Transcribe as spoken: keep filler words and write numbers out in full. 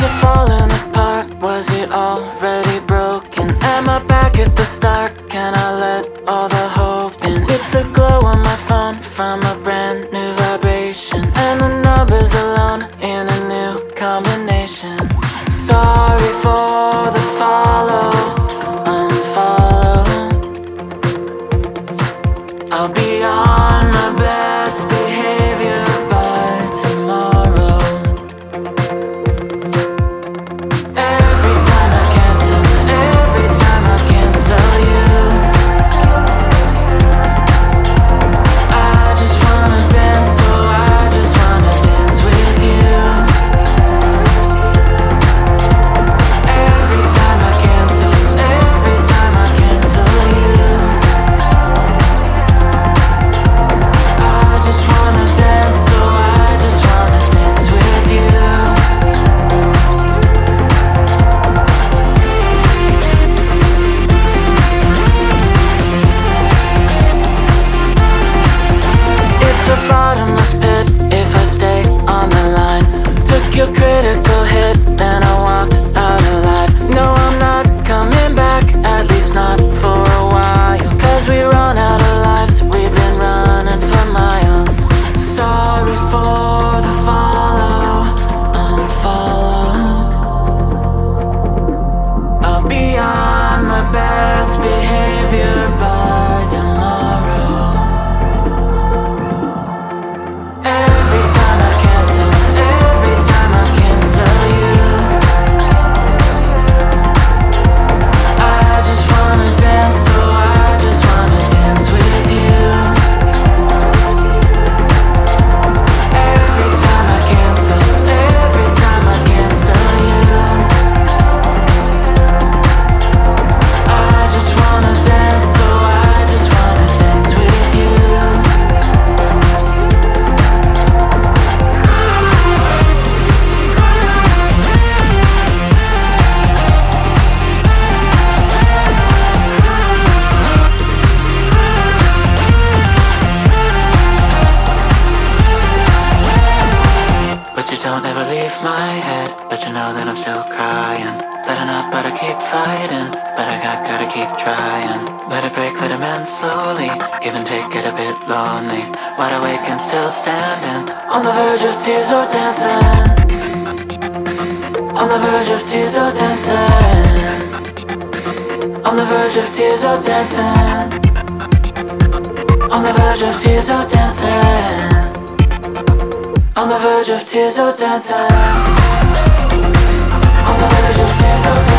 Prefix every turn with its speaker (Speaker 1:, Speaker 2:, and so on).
Speaker 1: it falling apart? Was it already broken? Am I back at the start? Can I let all the hope in? It's the glow on my phone from a brand new vibration, and the numbers alone in a new combination. Sorry for the follow, unfollow. I'll be on my best behavior by tomorrow. Every time I cancel, every time I cancel you, I just wanna dance, so I just wanna dance with you. Every time I cancel, every time I cancel you, I just wanna dance, so I just wanna dance with you. It's a bottomless pit if I stay on the line. Took your critical hit, then I walked out alive. No, I'm not coming back, at least not for a while. Cause we run out of lives, we've been running for miles. Sorry for the follow, unfollow. I'll be on my best behavior by tomorrow. Every time I cancel, every time I cancel you, I just wanna dance, so I just wanna dance with you. Every time I cancel, every time I cancel you, I just wanna dance, so I just wanna dance with you. But you don't ever leave my head, but you know that I'm still crying. Better not, but I keep fighting, but I got, gotta keep trying. Let it break, let it mend slowly, give and take, get a bit lonely. Wide awake and still standing, on the verge of tears or dancing. On the verge of tears or dancing. On the verge of tears or dancing. On the verge of tears or dancing. On the verge of tears or dancing. On the verge of tears or dancing.